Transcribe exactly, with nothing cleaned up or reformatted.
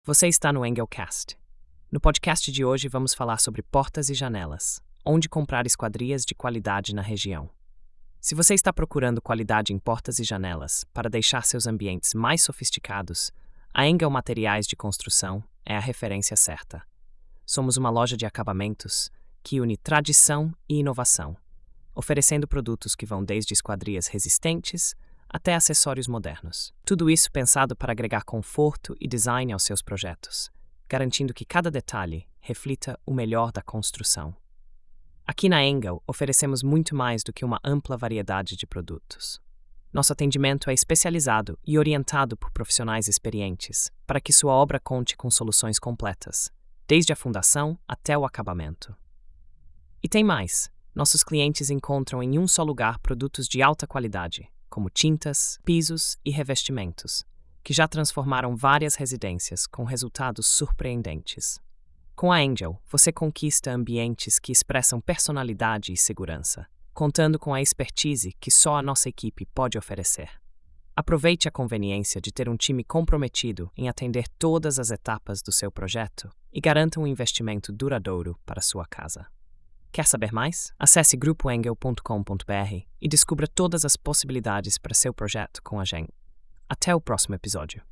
Você está no Engelcast. No podcast de hoje vamos falar sobre portas e janelas, onde comprar esquadrias de qualidade na região. Se você está procurando qualidade em portas e janelas para deixar seus ambientes mais sofisticados, a Engel Materiais de Construção é a referência certa. Somos uma loja de acabamentos que une tradição e inovação, oferecendo produtos que vão desde esquadrias resistentes até acessórios modernos. Tudo isso pensado para agregar conforto e design aos seus projetos, garantindo que cada detalhe reflita o melhor da construção. Aqui na Engel, oferecemos muito mais do que uma ampla variedade de produtos. Nosso atendimento é especializado e orientado por profissionais experientes, para que sua obra conte com soluções completas, desde a fundação até o acabamento. E tem mais! Nossos clientes encontram em um só lugar produtos de alta qualidade, como tintas, pisos e revestimentos, que já transformaram várias residências com resultados surpreendentes. Com a Engel, você conquista ambientes que expressam personalidade e segurança, contando com a expertise que só a nossa equipe pode oferecer. Aproveite a conveniência de ter um time comprometido em atender todas as etapas do seu projeto e garanta um investimento duradouro para sua casa. Quer saber mais? Acesse grupo engel ponto com ponto br e descubra todas as possibilidades para seu projeto com a gente. Até o próximo episódio.